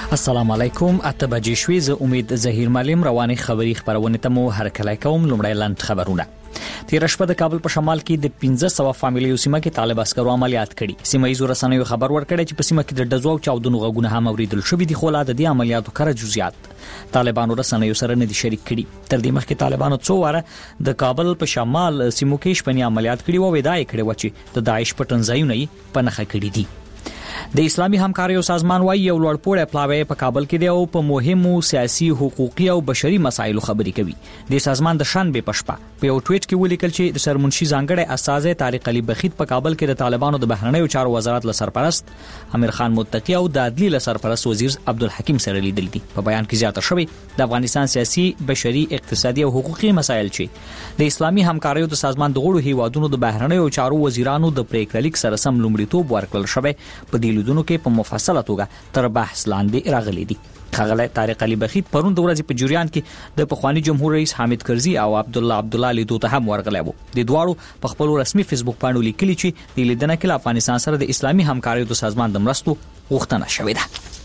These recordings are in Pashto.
السلام علیکم. اتباجی شوی ز امید زهیر معلم رواني خبری خبرونه ته مو هرکلی کوم. لومړی لاند خبرونه. تیر شپه د کابل په شمال کې د 1500 فامیلیو سیمه کې طالب عسکرو عملیات کړي. سیمه یې رسنیو خبر ورکړی چې په سیمه کې د ډزو او چاودنو غږونه هم اوریدل شوې دي، خو لا د دې عملیاتو کره جزئیات طالبانو رسنیو سره نه دي شریک کړي. تر دې مخکې طالبانو څو واره د کابل په شمال سیمو کې شپنی عملیات کړي او ودا یې کړي و چې د داعش پټنځایونه یې په نخښه کړي دي. د اسلامي همکاریو سازمان وايي یو لوړپوړی پلاوی په کابل کې دی او په مهمو سیاسي، حقوقي او بشري مسایلو خبرې کوي. د سازمان د شنبه پښپا په یو ټویټ کې ولیکل چې د سرمنشي ځانګړی استاذ طارق علي بخیت په کابل کې د طالبانو د بهرنیو چارو وزارت له سرپرست امیر خان متقی او د عدلیې له سرپرست وزیر عبدالحکیم سره لیدل دي. په بیان کې زیاته شوی د افغانستان سیاسي، بشري، اقتصادي او حقوقي مسایل چې د اسلامي همکاریو د سازمان د غړو هیوادونو د بهرنیو چارو وزیرانو د پریکړه لیک سره سم لومړیتوب ورکړل شوی په لیدونکو کې په مفصله توګه تر بحث لاندې راغلي دي. خغله طارق علي بخیت پرون د ورځې په جریان کې د پخوانی جمهور رئیس حامد کرزي او عبد الله لیدو ته هم ورغلی وو. د دواړو په خپل رسمي فیسبوک باندې لیکلي چې د لیدنه کې افغانستان سره د اسلامي همکاریو د سازمان د مرستو غوښتنه شوې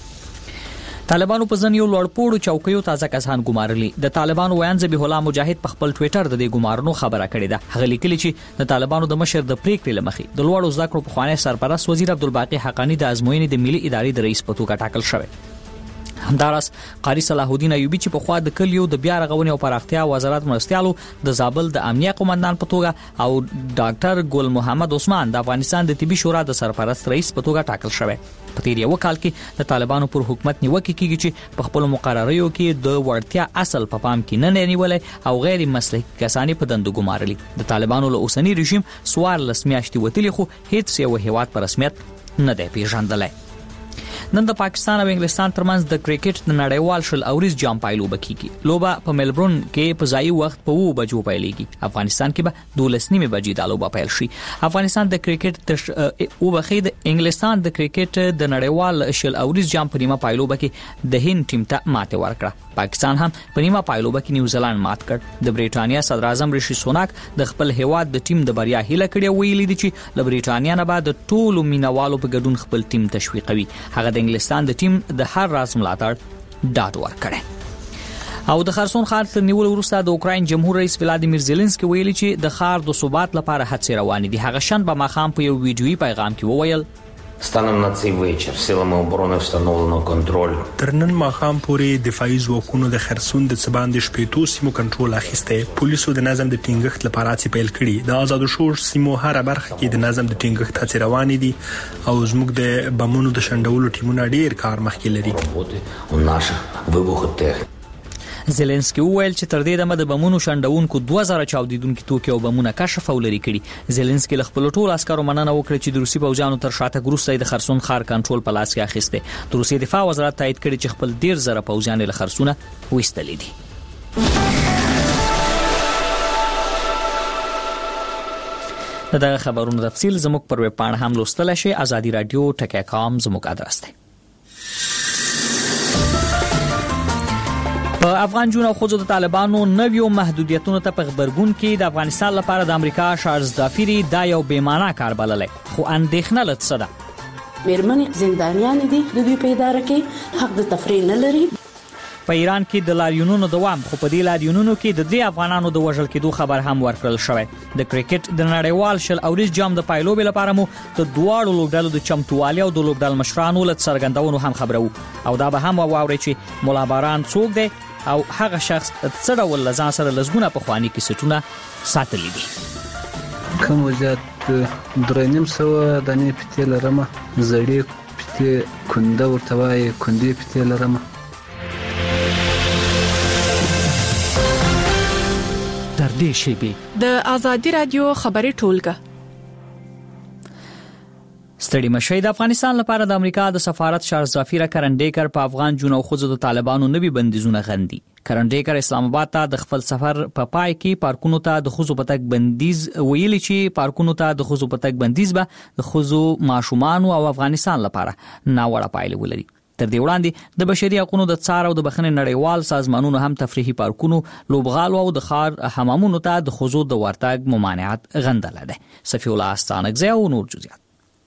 ده. طالبانو په ځنیو لوړپوړو چوکیو تازه کسان ګمارلي. د طالبانو ویان ذبیح الله مجاهد په خپل ټویټر د دې ګمارنو خبره کړې ده. هغه لیکلي چې د طالبانو د مشر د پریکړې لمخې د لوړو زده کړو پخوانی سرپرست وزیر عبدالباقی حقانی د ازموینې د ملي ادارې د رئیس په توګه ټاکل شوی. همدارس قاری صلاح الدین ایوبی چې په خوا د کلیو د بیا رغونې او پراختیا وزارت مرستيالو د زابل د امنیه قومندان په توګه او ډاکټر ګل محمد عثمان د افغانستان د طبي شورا د سرپرست رئیس په توګه ټاکل شوی. په تیر یو کال کې د طالبانو پر حکومت نیوکه کیږي چې په خپل مقرریو کې د ورتیا اصل په پام کې نه نیولای او غیر مسلکي کسانی په دندو ګمارلي. د طالبانو له اوسنی رژیم سوار لسمیاشتي وتلی خو هیڅ یو هیواد په رسمیت نه دی پیژندلای. نن د پاکستان او انګلستان ترمنځ د کرکټ د نړیوال شل اوریز جام پایلوبه کیږي. لوبه په ملبورن کې په ځای وخت په 2 بجو پیلېږي. افغانستان کې به 12:30 بجې د لوبه پیل شي. افغانستان د کرکټ او بخید انګلستان د کرکټ د نړیوال شل اوریز جام په نیمه پایلوبه کې د هند ټیم ته ماته ورکړه. پاکستان هم په نیمه پایلوبه کې نیوزیلند مات کړ. د بریټانیا صدر اعظم ریشي سوناک د خپل هیواد د ټیم د بریا هیله کړې ویلي دي چې له بریټانیا نه بعد ټولو مینوالو په ګډون خپل ټیم تشویقوي. هغه د انګلستان د ټیم د هر راز ملاتړ ډاډ ورکړي. او د خرسون ښار تر نیول وروسته د اوکراین جمهور رئیس ولادیمیر زيلنسکي ویلي چې د ښار د ثبات لپاره هڅې روانې دي. هغه شنبه ماښام په یو ویډیويي پیغام کې وویل станом на цей вечір силами оборони встановлено контроль. تر نن ماښام پورې دفاعي ځواکونو د خرسون د څباندې شپېتو سیمو کنټرول اخیسته. پولیسو د نظم د ټینګښت لپاره هڅې پیل کړي. د آزادو شور سیمو هر برخه کې د نظم د ټینګښت هڅې روانې دي او زموږ د بمونو د شندولو ټیمونه ډیر کار مخکې لري. У наших вибухотехнік زيلنسکي وویل چې تر دې دمه د بمونو شندونکو 2000 چاودیدونکو توکي او بمونه کشف او لري کړي. زيلنسکي له خپل ټول عسکرو مننه وکړه چې د روسي پوځیانو تر شاته ګروسته د خرسون ښار کنټرول په لاس کې اخیسته. د روسي دفاع وزارت تایید کړي چې خپل 10000 پوځیان له خرسونه وېستلې دي. دغه خبرونو تفصیل زموږ پر ویب پاڼه هم لوستل شي. ازادي رادیو ټکی.com زموږ ادرس دی. په افغان جون او خوځو د طالبانو نویو محدودیتونو ته په خبرګون کې د افغانستان لپاره د امریکا شارز دافیری دا یو بیمانه کار بللی، خو اندېښنه لته څه ده؟ مېرمنې زندانیان دي، د دوی په اداره کې حق د تفریح نه لري. په ایران کې د لاریونونو دوام، خو په دې لاریونونو کې د 3 افغانانو د وژل کېدو خبر هم ورکړل شوی. د کرکټ د نړیوال شل اوریز جام د پایلوبې لپاره مو د دواړو لوبډلو د چمتووالي او د لوبډل مشرانو له څرګندونو هم خبرو او دا به هم واوري چې مولا باران څوک دی او هغه شخص څه ډول لزان سره لزګونه په خواني کې سټونه ساتلي دي. کوم وجات 3.5 دانې پته لرمه، زړې پته کنده ورته وای، کندې پته لرمه. در دې شی د ازادي رادیو خبري ټولګه ستړي مشي. د افغانستان لپاره د امریکا د سفارت شارز دافیره کرنډیکر په افغان جون او خوځو د طالبانو نوي بندیزونه غندي. کرنډیکر اسلام آباد ته د خپل سفر په پای کې پارکونو ته د خوځو پتک بندیز ویلي چې پارکونو ته د خوځو پتک بندیز به د خوځو ماشومان او افغانستان لپاره ناوړه پایلې ولري. تر دې وړاندې د بشري حقوقو د څار او د بخښنې نړیوال سازمانونو هم تفریحي پارکونو، لوبغالو او د ښار حمامونو ته د خوځو د ورتګ ممانعت غندل ده. صفی الله استانکزی او نور جزئیات.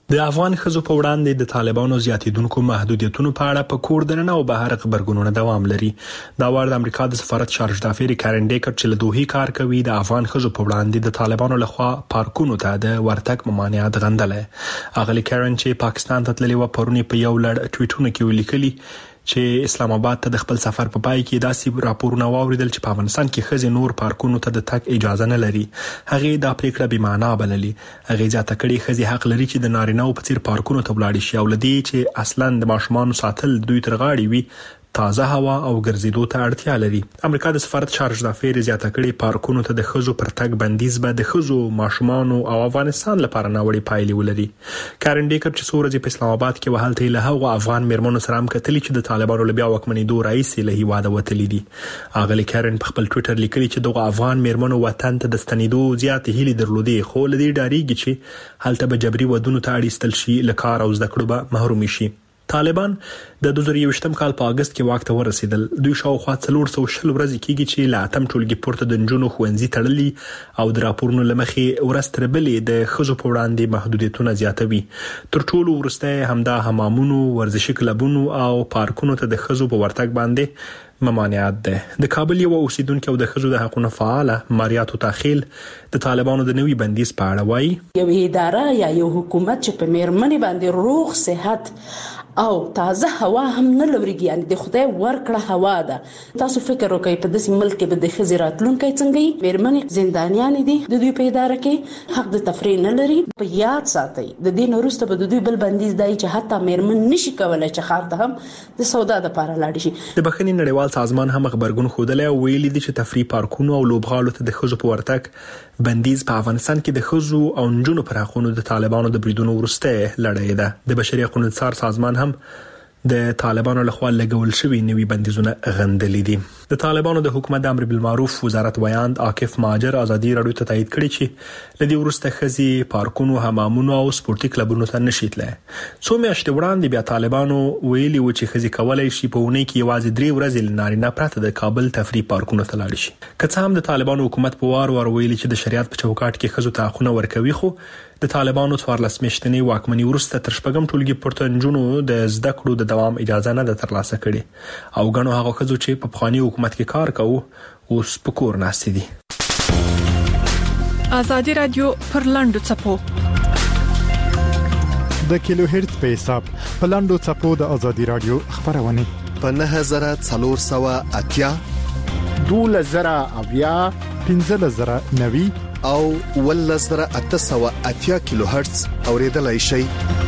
د افغان ښځو په وړاندې د طالبانو زیاتیدونکو محدودیتونو په اړه په کور دننه او بهر خبرګونونه دوام لري. دا وړ د امریکا د سفارت چارج دافیر کارن ډیکر چې له دوحې کار کوي د افغان ښځو په وړاندې د طالبانو لخوا پارکونو ته د ورتګ ممانعت غندلې. اغلی کارن چې پاکستان ته تللی و پرونی په یو لړ ټویټونه کې ولیکلي چې اسلام آباد ته د خپل سفر په پای کې داسې راپورونه واوریدل چې په افغانستان کې ښځې نور پارکونو ته د تګ اجازه نه لري. هغه دا پریکړه بې معنا بللې. هغه ځاته کړي ښځې حق لري چې د نارینه‌و په څیر پارکونو ته ولاړ شي او لدی چې اصلاً د ماشومان ساتل دوی تر غاړې وي تازه هوا او ګرځېدو ته اړتیا لري. امریکا د سفارت چارج دافیر زیاته کړي پارکونو ته د ښځو پر تګ بندیز به د ښځو ماشومانو او افغانستان لپاره ناوړي پایلې ولري. کارن ډیکر چې څو ورځې په اسلام آباد کې وهلته له هغو افغان میرمنو سره هم کتلي چې د طالبانو له بیا واکمنېدو راځي له هیواده وتلي دي. اغلی کارن په خپل ټویټر لیکلي چې دغه افغان میرمنو وطن ته د ستنېدو زیات هیلې درلودې خو له دې ډاریږي چې هلته به جبري ودونو ته اړیستل شي له کار او زده کړو به محروم شي. طالبان د 2021 کال په اگست کې واک ته ورسېدل. دوی شاوخوا 420 ورځې کېږي چې له اتم ټولګي پورته د نجونو ښوونځي تړلي او د راپورونو له مخې ورځ تر بلې د ښځو په وړاندې محدودیتونه زیاتوي. تر ټولو وروسته همدا حمامونو، ورزشي کلبونو او پارکونو ته د ښځو په ورتګ باندې ممانعت ده. د کابل یو اوسیدونکو او د ښځو د حقوقو فعاله ماریاتو تاخیل د طالبانو د نوي بندیز په اړه وایي یو اداره یا یو حکومت چې په میرمنې باندې روغ صحت او تازه هوا هم نه لوريږي، یعنی د خدای ورکړه هوا ده. تاسو فکر وکړئ په داسې ملک کې به د ښځې راتلونکی څنګه وي؟ میرمنې زندانیان دي، د دوی په اداره کې حق د تفریح نه لري. په یاد ساتئ د دې نه وروسته به د دوی بل بندیز دی چې حتی میرمن نشي کولای چې ښار ته هم د سودا لپاره لاړ شي. د بخښنې نړیوال سازمان هم خبرګون خوده او ویلي دي چې تفریح پارکونو او لوبغالو ته د ښځو په ورتګ بندیز په افغانستان کې د ښځو او نجونو پر حقوقو د طالبانو د بریدونو وروسته لړۍ ده. د بشري حقوقو څار سازمان هم د طالبانو لخوا لګول شوی نوي بندیزونه غندلي دي. د طالبانو د حکومت د امر بالمعروف وزارت ویاند عاکف ماجر ازادي راډیو ته تایید کړی چې لدی ورسته ښځې پارکونو، حمامونو او سپورتي کلبونو ته نشي تللی. څو میاشتې وړاندې بیا طالبانو ویلي و چې ښځې کولای شي په اونۍ کې یوازې 3 ورځې له نارینه پرته د کابل تفریح پارکونو ته لاړ شي. که څه هم د طالبانو حکومت په وار ویلي چې د شریعت په چوکاټ کې ښځو ته حقونه ورکوي، خو د طالبانو 14 میاشتنی واکمنۍ وروسته تر شپږم ټولګي پورته نجونو د زده کړو د دوام اجازه نه ده ترلاسه کړې او ګڼو هغه ښځو چې په پخواني حکومت کې کار کوي اوس په کور ناستې دي. آزادي رادیو پر لاندو چپو د کیلو هرتز په حساب په لاندو چپو د آزادي رادیو خبرونه په 9480 2000 1590 او 1880 کیلو هرتز اوریدلای شي.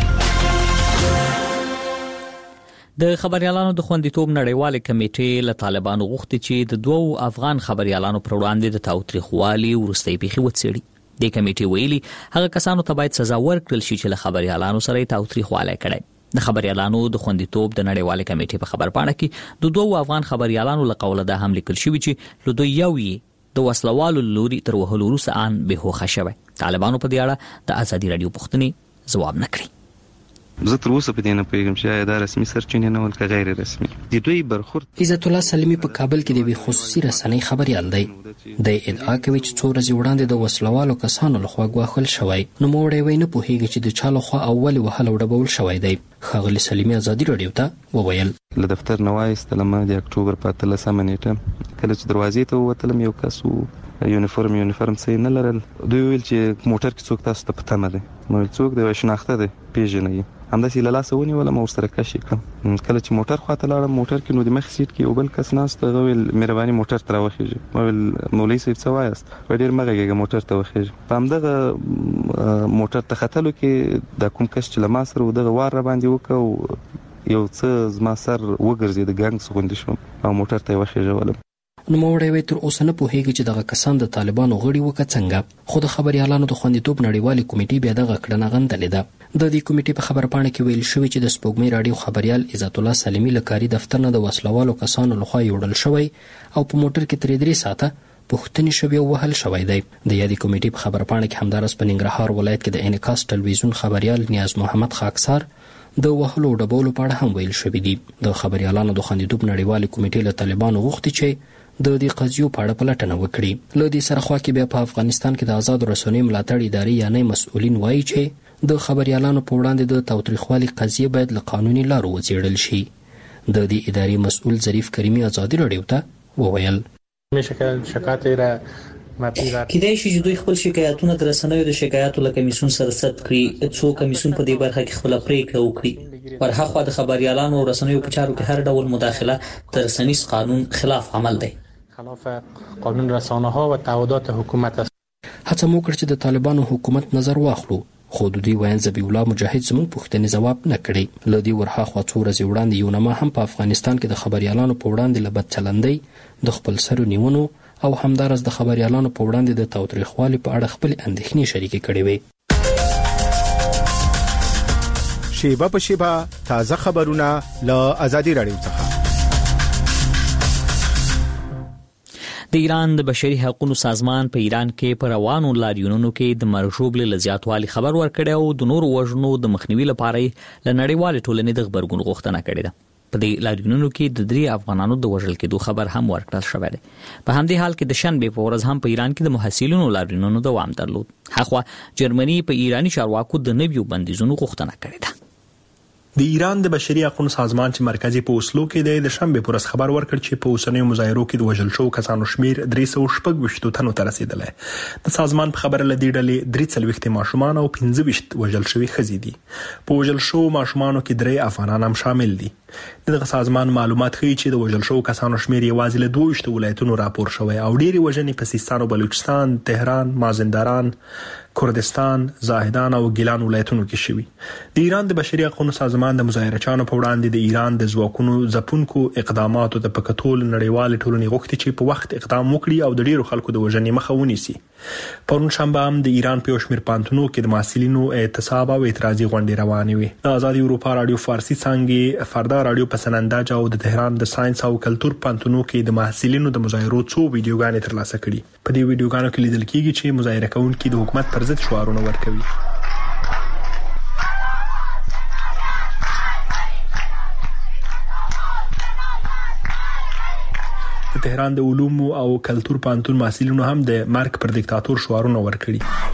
د خبريالانو د خوندیتوب نړیواله کمیټې له طالبانو غوښتي چې د دوو افغان خبريالانو پر وړاندې د تاوتریخوالي ورستۍ پیښې وڅېړي. د کمیټې ویلي هغه کسانو ته باید سزا ورکړل شي چې له خبريالانو سره تاوتریخوالی کړي. د خبريالانو د خوندیتوب د نړیواله کمیټې په خبرپاڼه کې د دوو افغان خبريالانو له قوله د هم لیکل شوی چې له دوی یو د وسلوالو لوري تر وهلو وروسته ان به هوښه شوی. طالبانو په دې اړه د ازادي رادیو پوښتنې ځواب نه کړی. زه تر اوسه په دې نه پوهیږم چې دا رسمي سرچینې نه ول که غیر رسمي. د دوی برخورد عزت الله سلیمی په کابل کې د خصوصي رسنۍ خبريال دی. د ادعا کوي چې څو ورځې وړاندې د وسلوالو کسانو لخوا غواخل شوی، نو موړې وای نه پوهیږي چې د چا لخوا اول وهل وډبول شوی دی. ښاغلي سلیمی ازادي رادیو ته وویل له دفتر نه وایستلم د اکتوبر په 13 نیټه کله چې دروازې ته ووتلم یو کس یونیفورم څه نه لرل. دوی ویل چې موټر کې څوک تاسو ته پته نه دی. نو څوک دی شناخته دی پیژنئ. همداسې له لاسه ونیولم او ورسره کشي کړم. کله چې موټر خواته لاړم موټر کې نو د مخ سیټ کې یو بل کس ناست هغه ویل مهرباني موټر ته راوخیږي. ما ویل مولوي صاحب څه وایاست؟ ډېر مه غږېږه موټر ته وخیږي. په همدغه موټر ته ختلو کې د کوم کس چې له ما سره و دغه وار را باندې وکړ یو څه زما سر وګرځېد ګنګس غوندې شوم او موټر ته یې وخیژولم. نو موړې وای تر اوسه نه پوهیږي چې دغه کسان د طالبانو غړي وکړه څنګه، خو د خبريالانو د خوندیتوب نړیوالې کمیټې بیا دغه کړنه غندلې ده. د دې کمیټې په خبرپاڼه کې ویل شوی چې د سپوږمۍ رادیو خبريال عزت الله سلیمی له کاري دفتر نه د وسلوالو کسانو لخوا یوړل شوی او په موټر کې 3 ساعته پوښتنې شوی او وهل شوی دی. د یادې کمیټې په خبرپاڼه کې همدارس په ننګرهار ولایت کې د انعکاس ټلویزیون خبريال نیاز محمد خاکسار د وهلو ډبولو په اړه هم ویل شوی دی. د خبريالانو د خوندیتوب نړیوالې کمیټې له طالبانو غوښتي چې د دې قضیو په اړه پلټنه وکړي. له دې سره خو کې بیا په افغانستان کې د آزاد رسنیو ملاتړ ادارې یعنی مسؤلین وایي چې د خبريالانو په وړاندې د تاوتریخوالي قضیه باید له قانوني لارو وڅېړل شي. د دې ادارې مسؤل ظریف کریمي ازادي راډیو ته وویل کېدای شي چې دوی خپل شکایتونه د رسنیو د شکایاتو له کمیسیون سره ثبت کړي، څو کمیسیون په دې برخه کې خپل پریکړه وکړي. ورهاخوا د خبريالانو او رسنیو په چارو کې هر ډول مداخله د رسنیز قانون خلاف عمل دی. خلاف قانون رسانه ها و تعهدات حکومت است. هڅه مو کړ چې د طالبانو حکومت نظر واخلو، خو د دوی ویاند ذبیح الله مجاهد زموږ پوښتنې ځواب نه کړي. له دې ورهاخوا څو ورځې وړاندې یو نامه هم په افغانستان کې د خبريالانو په وړاندې له بد چلندۍ، د خپل سرو نیونو او همدارس د خبريالانو په وړاندې د تاوتریخوالي په اړه خپل اندېښنې شریکې کړې وې. شیبه په شیبه تازه خبرونه له آزادي راډیو څخه. د ایران د بشري حقوقو سازمان په ایران کې په روانو لاریونونو کې د مرشوب له زیاتوالي خبر ورکړی او د نورو وژنو د مخنیوي لپاره له نړیوال ټولنې د خبرګون غوښتنه کړې ده. په دې لاریونونو کې د 3 افغانانو د وژل کېدو خبر هم ورکړل شوی دی. په همدې حال کې د شنبه په ورځ هم په ایران کې د محصلینو لاریونونو دوام درلود. هغه جرمني په ایرانی چارواکو د نویو بندیزونو غوښتنه کړې ده. د ایران د بشري حقوقو سازمان چې مرکزی په اوسلو کې د شنبه پر ورځ خبر ورکړ چې په اوسنیو مظاهرو کې د وژل شو کسانو شمیر 326 تنو ته رسیدلی. د سازمان په خبره لدی ډلې 43 ماشومان او 25 وژل شوي ښځې دي. په وژل شو ماشومانو کې 3 افغانان هم شامل دي. دغه سازمان معلومات ښیي چې د وژل شو کسانو شمیر یوازې له 22 ولایتونو راپور شوی او ډېری وژنې په سیستان او بلوچستان، تهران، مازندران، کردستان، زاهدان او ګیلان ولایتونو کې شوي. د ایران د بشري حقوقو سازمان د مظاهرچیانو په وړاندې د ایران د ځواکونو ځپونکو اقداماتو د پکتول نړیوال ټولنې غوښتي چې په وخت اقدام وکړي او د ډیرو خلکو د وژنې مخه ونیسي. پرون شنبه هم د ایران په شمیر پانتونو کې د محصلینو اعتصاب او اعتراضي غونډې روانې وي. د آزادي اروپا رادیو فارسی څنګه فردا رادیو په سننداج او د تهران د ساينس او کلچر پانتونو کې د محصلینو د مظاهرو څو ویډیوګانې ترلاسه کړي. په دې ویډیوګانو کې لیدل کېږي چې مظاهره کوونکي د حکومت پر ضد شعارونه ورکوي. د تهران د علومو او کلچر پانتون محصلینو هم د مرګ پر دیکتاتور شعارونه ورکړي.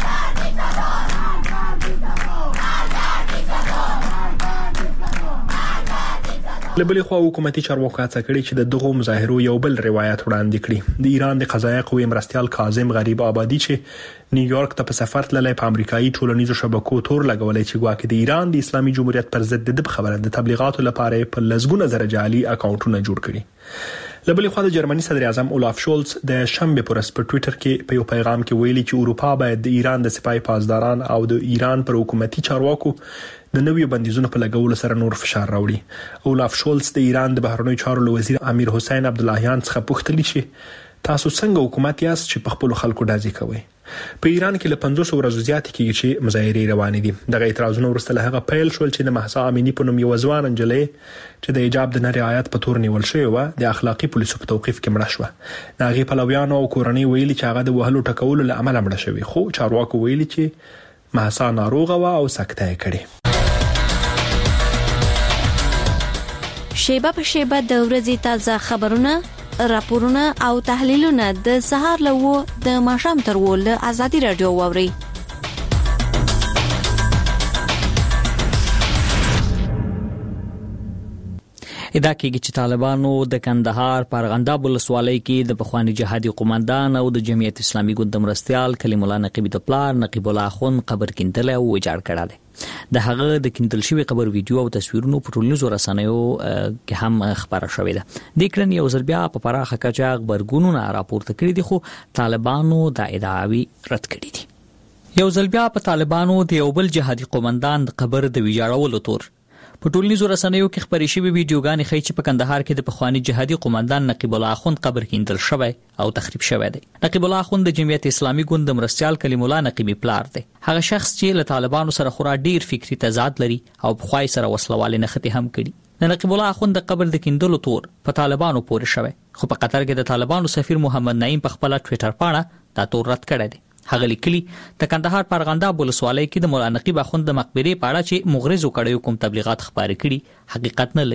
لبلې خو حکومتي چارواکو هڅه کړې چې دغه مظاهرو یو بل روایت وړاندې کړي. د ایران د قضایي قوې مرستیال کاظم غریب آبادی چې نیویارک ته په سفر تللی په امریکایي ټولنیزو شبکو تور لګولې چې ګواکې د ایران د اسلامي جمهوریت پر ضد د خبره د تبلیغاتو لپاره په لزګونه زره جعلي اکاونټونه جوړ کړي. لبلې خو د جرمني صدر اعظم اولاف شولز د شنبه پر ورځ په ټوئیټر کې په یو پیغام کې ویلي چې اروپا باید د ایران د سپای پاسداران او د ایران پر حکومتي چارواکو د نویو بندیزونو په لګولو سره نور فشار راوړي. اولاف شولز د ایران د بهرنیو چارو وزیر امیر حسین عبداللهیان څخه پوښتنه چې تاسو څنګه حکومت یاست چې په خپل خلکو ډازې کوي. په ایران کې له 500 ورځې زیات کېږي چې مظاهرې روانې دي. دغه اعتراضونه وروسته له هغه پیل شول چې د مهسا امینی په نوم یو ځوان انجلۍ چې د حجاب د نه رعایت په تور نیول شوی و د اخلاقی پولیسو په توقیف کې مړه شوه. د هغې پلویانو او کورنۍ ویلي چې هغه د وهلو ټکولو له امله مړه شوی، خو چارواکو ویلي چې مهسا ناروغه و او سکته یې کړې. شیبه په شیبه د ورځې تازه خبرونه، راپورونه او تحلیلونه د سهار له د ماښام تر له آزادي رادیو واوري. ادا کېږي چې طالبانو د کندهار په ارغنداب ولسوالۍ کې د پخوانی جهادي قومندان او د جمعیت اسلامي ګوند مرستيال کلیم الله نقیبی د پلار نقیب الله خون قبر کیندل او ویجاړ کړل. د هغه د کیندل شوی قبر ویډیو او تصویرونو په ټولنیزو رسنیو کې هم خبره شوې ده. د کړن یو ځل بیا په پراخه کچه خبرګونونه راپورته کړي دي، خو طالبانو د ادعاوی رد کړي دي. یو ځل بیا په طالبانو د یو بل جهادي قومندان د قبر د ویجاړولو تور په ټولنیزو رسنیو کې خبرې شوې ویډیوګانې ښیي چې په کندهار کې د پخوانی جهادي قومندان نقیب الله خون قبر کیندل شوی او تخریب شوی دی. نقیب الله خون د جمعیت اسلامي ګوند مرستيال کلیم الله نقیبی پلار دی. هغه شخص چې له طالبانو سره خورا ډیر فکری تضاد لري او په خوای سره وسلواله نخته هم کړي. د نقیب الله خون د قبر د کیندلو تور په طالبانو پورې شوی، خو په قطر کې د طالبانو سفیر محمد نعیم په خپل ټوئیټر پاڼه دا تور رد کړی دی. هغه لیکلي د کندهار په ارغنداب ولسوالۍ کې د مولا نقیب اخوند د مقبره په اړه چې مغرضو کړیو کوم تبلیغات خبرې کړي حقیقت نه لري.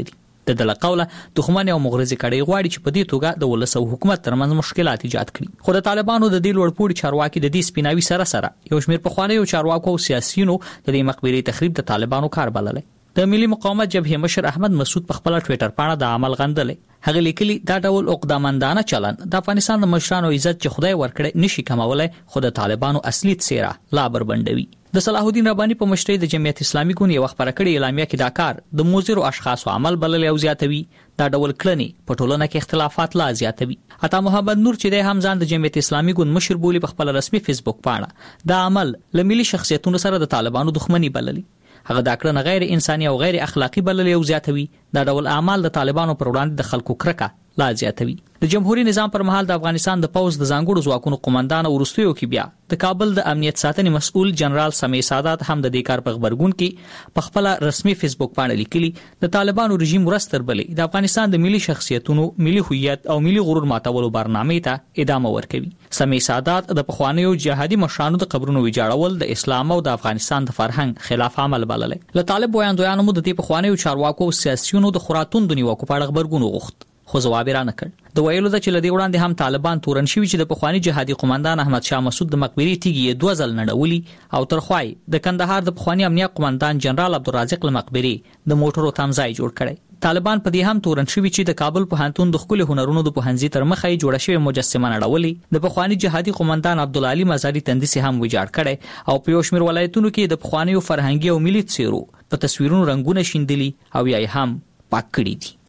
د دله قوله دښمن او مغرضي کړي غواړي چې په دې توګه د ولس او حکومت ترمنځ مشکلات ایجاد کړي. خو د طالبانو د دې لوړپوړي چارواکي د دې سپیناوي سره یو شمېر پخوانیو چارواکو او سیاسيونو د دې مقبرې تخریب د طالبانو کار بللی. د ملي مقاومت جبهې مشر احمد مسعود په خپل ټوئیټر باندې د عمل غندلې. هغه لیکلي دا ډول عقدامندانه چلن د افغانستان د مشرانو عزت چې خدای ورکړي نشي کمولای، خو د طالبانو اصلي څیره لا بربندوي. د صلاح الدین رباني په مشرۍ د جمعیت اسلامي ګوند یو خبره کړې اعلامیه کې دا کار د موزیرو اشخاصو عمل بلل او زیاتوي. دا ډول کړنې په ټولنه کې اختلافات لا زیاتوي. عطا محمد نور چې د همزان د جمعیت اسلامي ګوند مشر بولی په خپل رسمي فیسبوک باندې دا عمل لملي شخصیتونو سره د طالبانو دښمنی بللی. هغه دا کړنه غیر انساني او غیر اخلاقی بللی او زیاتوي. دا ډول اعمال د طالبانو پر وړاندې د خلکو کرکه لا زیاتوي. د جمهوریت نظام پر مهال د افغانستان د پوز د ځانګړو ځواکونو قومندان ورستیو کې بیا د کابل د امنیت ساتنې مسؤل جنرال سمیع سادات هم د دې کار په خبرګون کې په خپل رسمي فیسبوک باندې لیکلي د طالبانو رژیم ورستر بلې د افغانستان د ملي شخصیتونو، ملي هویت او ملي غرور ماتولو برنامې ته ادامه ورکوي. سمیع سادات د پخوانیو جهادي مشرانو د قبرونو ویجاړول د اسلام او د افغانستان د فرهنګ خلاف عمل بللی. له طالب ویاندویانو مو د دې پخوانیو چارواکو او سیاسيونو د خراتون د نیوکو په اړه خبرګون وغوښت، خو ځواب یې رانه کړ. د ویلو د چې لدی وړاندې هم طالبان تورن شوي چې د پخوانی جهادي قومندان احمد شاه مسعود د مقبرې تیږي 2 ځل نړولي او ترخوای د کندهار د پخوانی امنیت قومندان جنرال عبدالرازق لمقبرې د موټرو تمځای جوړ کړي. طالبان په دې هم تورن شوي چې د کابل پوهنتون د خپل هنرونو د پوهنځي تر مخه جوړه شوی مجسمه نړولي. د پخوانی جهادي قومندان عبدالعلی مزاری تندیسي هم ویجاړ کړي او په یو شمېر ولایتونو کې د پخوانیو فرهنګي او ملي څیرو په تصویرونو رنگونه شیندلي او یا هم پاک کړي دي.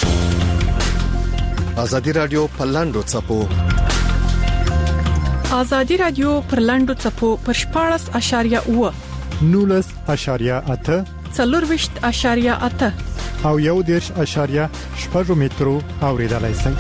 ازادي رادیو پر لاندو چپو ازادي رادیو پر لاندو چپو پر 14.8 19.8 40.8 او 1.8 مترو اوریدلای شئ.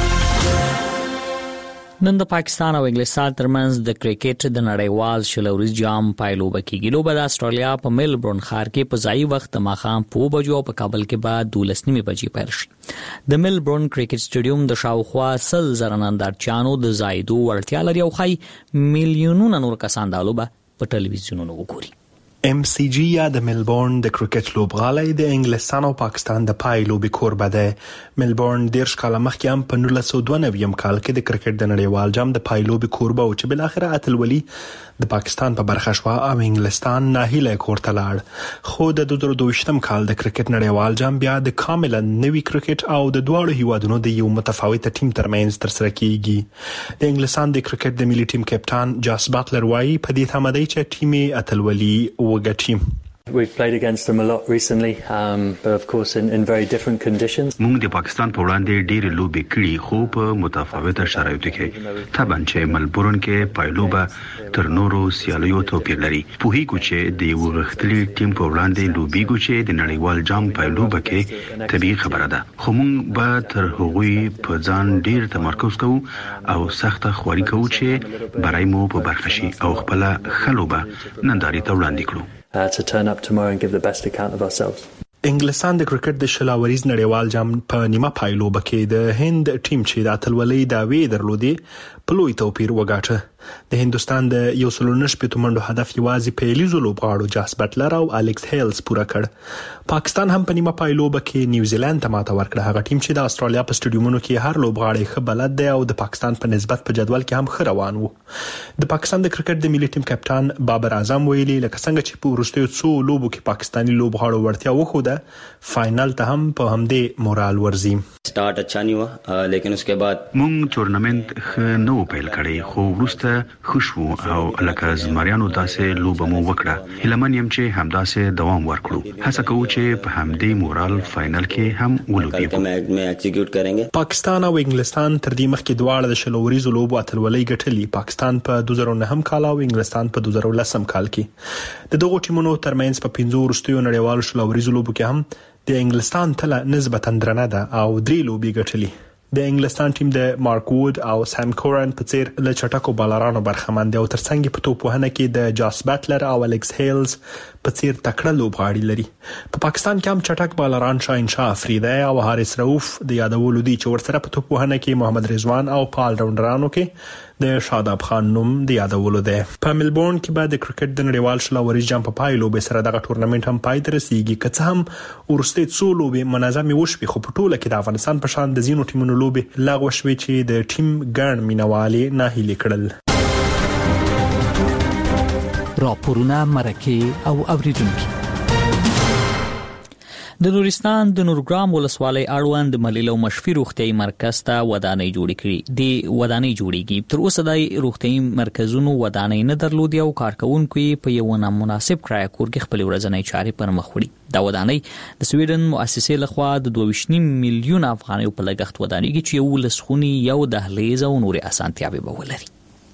نن د پاکستان او انګلستان ترمنځ د کرکټ د نړیوال شلوريز جام پایلوبه کیږي. لوبه د استرالیا په میلبورن ښار کې په ځای وخت ماښام 2 بجو او په کابل کې بعد 12 بجې پیل شي. د میلبورن کرکټ سټیډیوم د شاوخوا 100,000 نندارچیانو د زایدو وړتیا لري او خای میلیونونه نور کسان د لوبه په ټلویزیونونو وګوري. MCG یا د میلبورن د کرکټ لوبغالی د انګلستان او پاکستان د پای لوبي کوربه ده. میلبورن 10 کال مخکې هم په 1992 کال کې د کرکټ د نړیوال جام د پای لوبي کوربه او چې بل اخر اتلولي د پاکستان په برخه شو او انګلستان ناهیله کورته لاړ. خو د 2022 کال د کرکټ نړیوال جام بیا د کاملا نوي کرکټ او د دواړو هیوادونو د یو متفاوته ټیم ترمنځ ترسره کیږي. د انګلستان د کرکټ د ملي ټیم کپټان جاس باتلر وايي په دې تمه دی چې ټیم اتلولي وګټي. We've played against them a lot recently, but of course in very different conditions. موږ د پاکستان په وړاندې ډېر لوبې کړې خو په متفاوته شرایطو کې. طبعا چې ملبورن کې پایلوبه تر نورو سیالیو توپیر لري. په هیڅ چې د یو غختلي ټیم په وړاندې لوبې ګوچې د نړیوال جام پایلوبه کې طبيعي خبره ده. خو موږ به تر هغوی په ځان ډېر تمرکز کوو او سخته خواري کوو چې برای مو په برخه شي او خپل خلوبه ننداري ته وړاندې کړو. To turn up tomorrow and give the best account of ourselves. انګلستان د کرکټ د شلاوریز نړیوال جام په نیمه پایلوبه کې د هند ټیم چې د اتلولۍ داوی درلودې په لوی توپیر وګاټه. د هندستان د 119 منډو هدف یوازې په لیزو لوبغاړو جاس بټلر او الکس هیلز پوره کړ. پاکستان هم په نیمه پایلوبه کې نیوزیلند ته ماته ورکړه. هغه ټیم چې د استرالیا په سټیډیومونو کې هر لوبغاړی ښه بلد دی او د پاکستان په نسبت په جدول کې هم ښه روان وو. د پاکستان د کرکټ د ملي ټیم کپټان بابر اعظم ویلي لکه څنګه چې په وروستیو څو لوبو کې پاکستاني لوبغاړو ورتیا وښوده، فائنل ته هم په همدې مورال ورزي. سٹارټ اچھا نہیں ہوا لیکن اس کے بعد مونږ ټورنمنت نو پیل کړی خو وروسته خوشبو او لکه زمریانو داسې لوبه مو وکړه. هیلمن يم چې همداسې دوام ورکړو. هڅه کوو چې په همدې مورال فائنل کې هم ولوبېږو. میں ایگزیکیوټ کریں گے. پاکستان او انګلستان تر دې مخکې دواړه د شلوريزو لوبو اتلولۍ ګټلي. پاکستان په 2009 کال او انګلستان په 2010 کال کې. د دغو ټیمونو ترمنځ په 15 وروستیو نړیوالو شلوريزو لوبو کې هم د انګلستان تله نسبتا درنه ده او 3 لوبې ګټلي. د انګلستان ټیم د مارک وود او سام کورن په څیر له چټکو بالرانو برخمن دی او ترڅنګ په توپ وهنه کې د جاس بټلر او الکس هیلز په څیر تکړه لوبغاړي لري. په پاکستان کې هم چټک بالران شاهین شاه افریدی او حارث رؤوف د یادولو دي چې ورسره په توپوهنه کې محمد رضوان او پال راونډرانو کې د شاداب خان نوم د یادولو دی. په ملبورن کې به د کرکټ د نړیوال شلاوري جام په پای لوبې سره دغه ټورنمنت هم پای ته رسیږي. که څه هم ورسته څو لوبې منظمې وشوي خو په ټوله کې د افغانستان په شان د زینو ټیمونو لوبې لغوه شوې چې د ټیم ګڼ مینوالي ناهیلي کړل. راپورونه مرکه او اوریدونکو د نورستان د نورګرام ولسوالۍ اړوند ملیل او مشفي روغتيایي مرکز ته ودانۍ جوړې کړې. د ودانۍ جوړېږي تر اوسه د روغتيایي مرکزونو ودانۍ نه درلودي او کارکونکو په یو نامناسب کرایه کور کې خپل ورځنی چارې پر مخ وړي. دا ودانۍ د سویډن مؤسسې لخوا د 2.5 میلیون افغانیو په لګښت ودانېږي چې یو لسخونی یو دهلیز او نورې اسانتیاوې به ولري.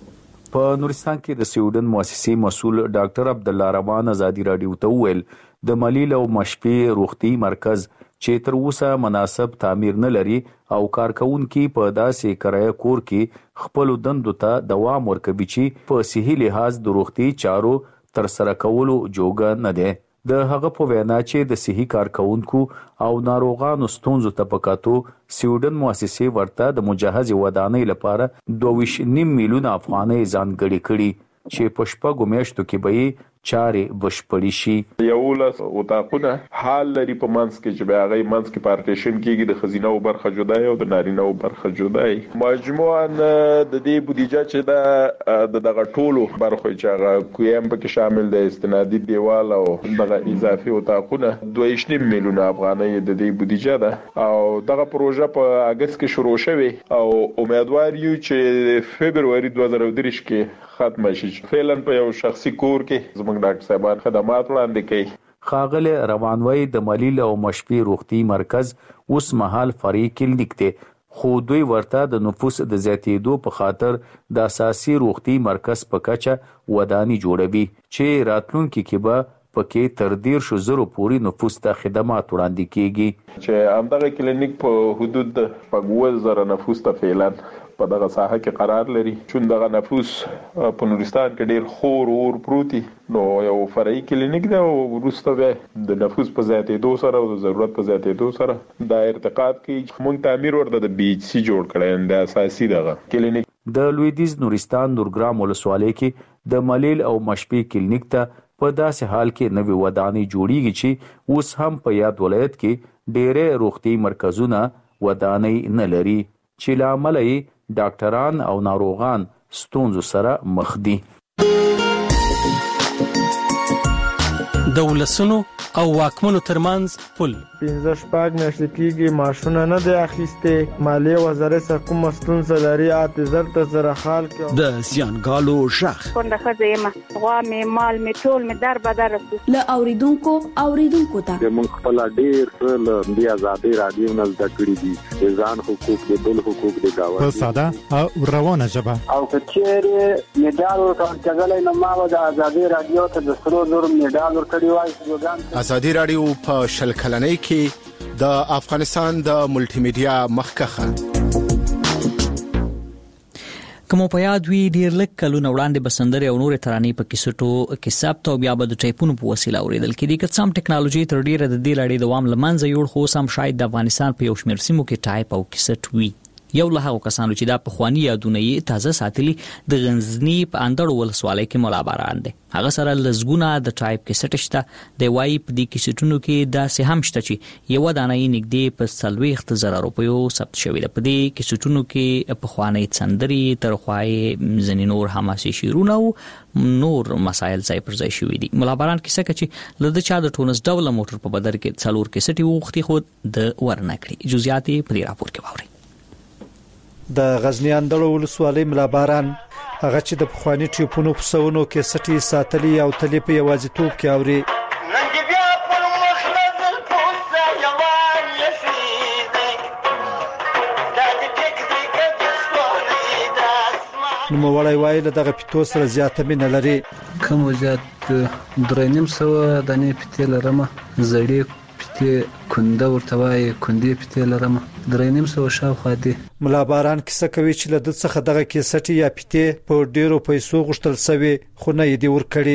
په نورستان کې د سویډن مؤسسې مسؤل ډاکټر عبد الله روان ازادي رادیو ته وویل د ملیل او مشفي روغتي مرکز چې تر اوسه مناسب تعمیر نه لري او کارکونکو په داسې کرایه کور کې خپل دندو ته دوام ورکوي چې په صحي لحاظ د روغتي چارو تر سره کولو جوګه نه ده. د هغه په وینا چې د صحي کارکونکو او ناروغانو ستونزو ته پکاتو سویډن مؤسسې ورته د مجهز ودانۍ لپاره 2.5 میلیون افغانۍ ځانګړي کړي چې په شپږو میاشتو کې به چارې بشپړې شي. یو لس اتاقونه حال لري په منځ کې چې هغه منځ کې پارټیشن کېږي د خزینه او برخه جدای او د نارینه او برخه جدای. مجموعاً د دې بودیجه چې دغه ټولو برخو چې هغه کویم پکې شامل د استنادي دیوال او دغه اضافي اتاقونه 2.5 میلیون افغانۍ د دې بودیجه ده او دغه پروژه په اگست کې شروع شوه او امیدوار یو چې فبرवरी 2023 کې ختم شي. فعلا په یو شخصي کور کې زموږ ډاکټر صاحبان خدمات وړاندې کوي. خاغله روانوي د ملیل او مشفي روغتي مرکز اوس مهال فرعي کلینیک دی خو دوی ورته د نفوس د زیاتېدو په خاطر د اساسي روغتي مرکز په کچه ودانۍ جوړوي چې راتلونکي کې به پکې تر 1,000 پورې نفوس ته خدمات وړاندې کیږي چې همدغه کلینیک په حدود د 5000 نفوس ته فعلا په دغه ساحه کې قرار لري. چون دغه نفوس په نورستان کې ډیر خور اور پروتي نو یو فرعي کلینیک دی او وروسته به د نفوس په زیاتېدو سره او د ضرورت په زیاتېدو سره د ارتقاء کې موږ تعمیر ورته د BHC جوړ کړی د اساسي دغه کلینیک. د لویدیز نورستان نورګرام ولسوالۍ کې د ملیل او مشفي کلینیک ته په داسې حال کې نوې ودانۍ جوړیږي چې اوس هم په یاد ولایت کې ډېرې روغتي مرکزونه ودانۍ نه لري چې لامل یې ډاکټران او ناروغان ستونزو سره مخ دي. د ولسونو او واکمنو ترمنځ پل 15 میاشتې کېږي معاشونه نه دی اخیستې. مالیې وزارت کومه ستونزه لري اعتذار ته سره حال کې د زیانګالو شخ څنګه خزیمه غوا مې مال مې ټول مې در بدر له اوریدونکو ته موږ خپل ډیر له دی آزادي رادیو نه زده کړی دي ځان حقوق د بل حقوق د گاوه په ساده او روانه ژبه او کچېره میډال ورکړل نه ما د آزادي رادیو ته د 300 میډال ورکړی وای. آزادي رادیو په شل کلنۍ کې د افغانستان د ملټي میډیا مخکخه کوم په یاد وی ډیر لک کلونه وړاندې بسندري او نور ترانې په کیسټو کې ثبت او بیا د ټایپونو په وسیله اوریدل کېدي. که څم ټکنالوژي تر ډیره د دې لړۍ دوام لمنځه یوړ خو سم شاید د افغانستان په یو شمېر سیمو کې ټایپ او کیسټ وی. یو له هغو کسانو چې د پخوانی یادونه یې تازه ساتلي د غنزنی په اندړ ولسوالۍ کې مولا باران دی. هغه سره لزګونه د ټایپ کیسټ شته د وای په دې کیسټونو کې داسې هم شته چې یو دانه یې نږدې په 40,000 روپیو ثبت شوی دی. په دې کیسټونو کې پخوانی څندري ترخوای ځنې نور حماسي شعرونه او نور مسایل ځای پر ځای شوی دي. مولا باران کیسه چې لده چا د ټونس ډول موټر په بدر کې څلور کیسټي وختي خود د ورنکړي. جزئیات په دې راپور کې واوري. د غزنی اندړو ولسوالۍ ملا باران هغه چې د پخوانی ټیپونو په سونو کې سټي ساتلي او تلې په یوازیتوب کې اوري. نو وړای وای له دغه پټو سره زیاته مینه لري. کوم زیات 3.5 دانې پټې لرمه زړې پټې کونده ورته وای کندې پټې لرمه 3.5 شاوخوا دي. ملا باران کیسه کوي چې له د څخه دغه کیسټي یا پټې په ډیرو پیسو غشتل سوي خو نه یې دی ورکړي.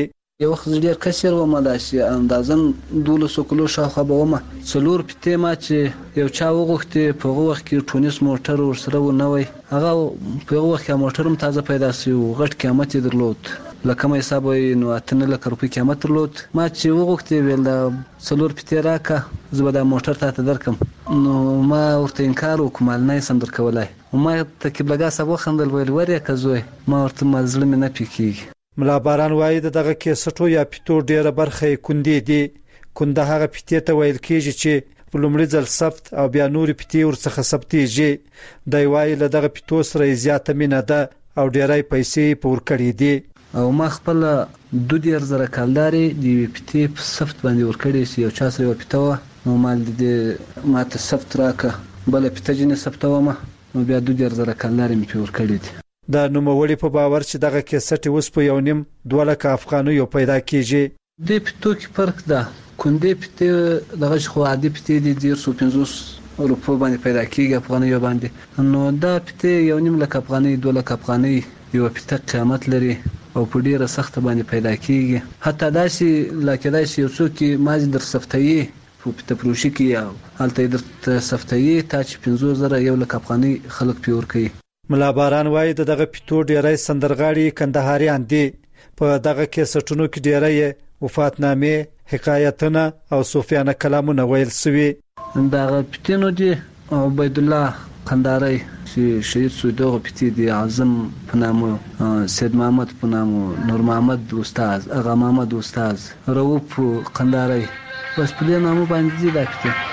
یو وخت ډیر کثیر و ما داسې اندازن 1200 کیلو شاوخوا به ومه 4 پته ما چې یو چا وغوښته په هغه وخت کې ټونس موټر ورسره و نه وای هغه په هغه وخت کې موټر هم تازه پیدا شو غټ قیمت یې درلود لکه مې حساب نو 8 لک روپۍ قیمت درلود ما چې وغوښته ویل دا 4 پته راکا زه دا موټر ته درکم نو ما ورته انکار وکم نه سم درکولای ما ته کبلګا سبو خندل ویل وریا کزوی ما ورته مزله مې نه پکېږي ملا باران وایي دغه کیسټو یا پټو ډیره برخه کندې دي کنده هغه پټې ته ویل کېږي چې په لومړي ځل ثبت او بیا نور پټې ورڅخه ثبتېږي دی وایي له دغه پټو سره زیاته مینه ده او ډیرای پیسې پور کړې دي او ما خپل 2000 کالداري دی پټې په ثبت باندې ور کړې چې یو چا سره پټو نو مال دې ماته ثبت راکه بل پټه جنې ثبتو ما نو بیا 2000 کالداري مې پور کړې دي د نوموړي په باور چې دغه کیسټ اوس په 1.5 لک افغانیو پیدا کیږي د پټو کې فرق ده کندې پټه دغه خو عادي پټه دي 150 روپو باندې پیدا کیږي افغانیو باندې نو دا پټه 1.5 لک افغاني 2 لک افغاني یو پټه قیمت لري او په ډیره سخت باندې پیدا کیږي حتی داسې لکه داسې یو څوک ماز در صفتي په پټه پروشي کې حالت در صفتي تا چې 15000 1 لک افغاني خلک پیور کوي ملا باران وایي دغه پټو ډیرای سندرغاړي کندهاریان دي په دغه کیسټونو کې ډیرای وفاتنامې حکایتونه او صوفیانه کلامونه ویل سوي دغه پټینو دي عبید الله قندهاری چې شهید شو دغه پټی دی اعظم په نامو سید محمد په نامو نور محمد استاد اغا محمد استاد رؤوف قندهاری بس په دې نامو باندې دی دا پټی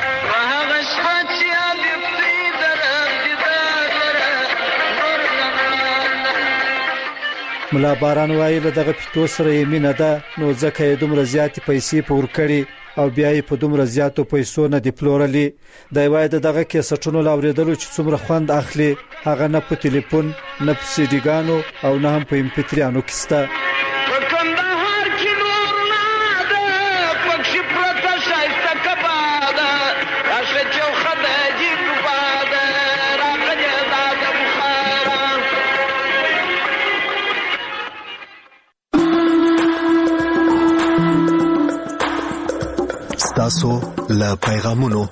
ملا باران وایي له دغه پټو سره یې مینه ده نو ځکه یې دومره زیاتې پیسې پور کړي او بیا یې په دومره زیاتو پیسو نه دی پلورلې دی وایي دغه کیسټونو لاوریدلو چې څومره خوند اخلي هغه نه په ټلیفون نه په سیډیګانو او نه هم په امپیتریانو کې سته تاسو له پیغامونو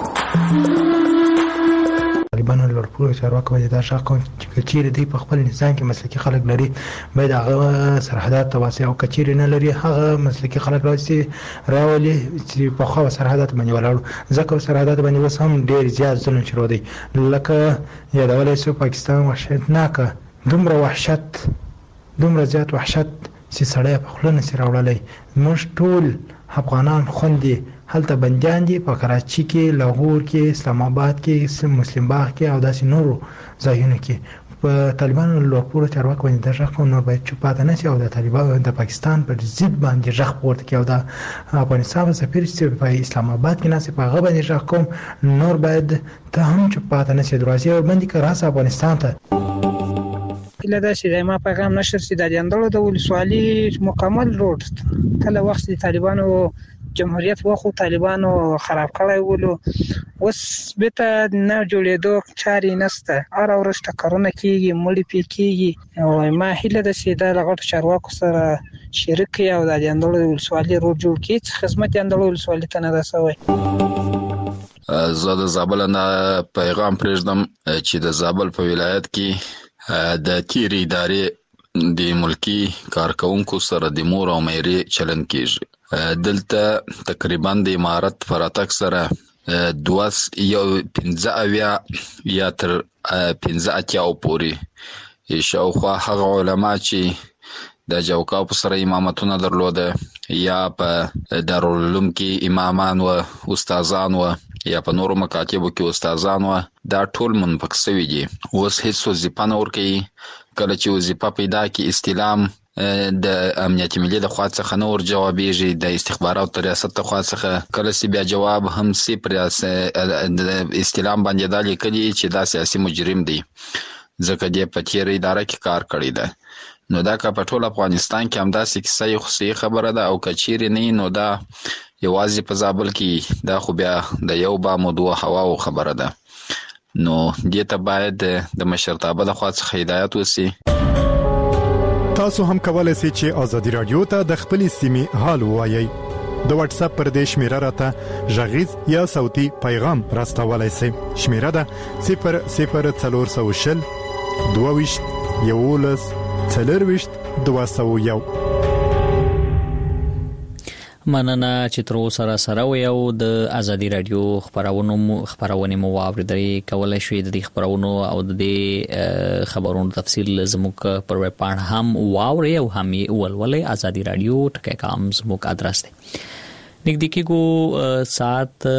طالبانو لورپور چارواکو باید دا شاخ چې چیرې دی په خپل نظام کې مسلکي خلک لري باید هغه سرحدات توسعه او کچيري نه لري هغه مسلکي خلک راولي چې په خو سرحدات باندې ولاړ ځکه سرحدات باندې وس هم ډیر زیات ظلم شروع دی لکه یادولای شو پاکستان وحشتناک دومره وحشت دومره زیات وحشت چې سړی په خلونه سره راوړلې موږ ټول افغانان خوندي هلته بنديان دي په کراچي کې لاهور کې اسلام آباد کې مسلم باغ کې او داسې نورو ځایونو کې په طالبانو لورپور چارواکو باندې د ځخ نور باید چوپاته نشي او د طالبانو د پاکستان پر ضد باندې ځخ پورته کې او د افغانستان سفیر چې په اسلام آباد کې ناسې په غو باندې ځخ کوم نور باید ته هم چوپاته نشي دروازه باندې کراس افغانستان ته لدا چې ما پیغام نشر سي د اندلو د ولسوالي مکمل روډ کله وخت د طالبانو جمهوریت وخو طالبانو خراب کړی ولو وس بته نه جوړېدو چاري نسته ار اورشته کارونه کیږي مړی پکېږي او ما هله د سیده لغړ چارواکو سره شریک او د اندلو ولسوالي روډ جوړ کړي خدمت اندلو ولسوالي ته نه رسوي زه د زابل نه پیغام پرېږدم چې د زابل په ولایت کې د تیری ادارې د ملکی کارکونکو سره د مور او مېری چلن کیږي دلته تقریبا د امارت فراتک سره 15 یا تر 15 پورې شاوخوا هغه علما چې د جوکاو په سره امامتونه درلوده یا په دارالعلوم کې امامان او استادان و یا په نورو مکاتبو کې استادان و دا ټول منفق شوي دي اوس هیڅ وظیفه نه ورکوي کله چې وظیفه پیدا کې استلام د امنیت ملي د خوا څخه نور جوابېږي د استخبارات ریاست د خوا څخه کله چې بیا جواب هم سي پر استلام باندې د لیکلي چې دا سیاسي مجرم دی ځکه د پټیر اداره کې کار کړی دی نو دا که په ټول افغانستان کې هم دا کیسه خو خبره ده او کچيري نه نو دا یوازې په زابل کې دا خو بیا د یو با موضوع هوا او خبره ده نو دې ته باید د مشرتابه د خوا څخه هدایت وسی تاسو هم کولای شئ چې ازادي رادیو ته د خپل سیمې حال ووایي. د واتس اپ پر دې شمیره راته غږیز یا صوتي پیغام راستولای شئ. شمیره ده 00420 22 11 40 201. مننه چې تر اوسه سره ویو د ازادي رادیو خبرونه مو واوریدلې. کولای شئ د دې خبرونو او د دې خبرونو تفصیل زموږ پر ویب پاڼه هم واورئ او هم یې ولولئ. ازادي رادیو ټکي کام زموږ ادرس دی. نږدې کېږو ساعت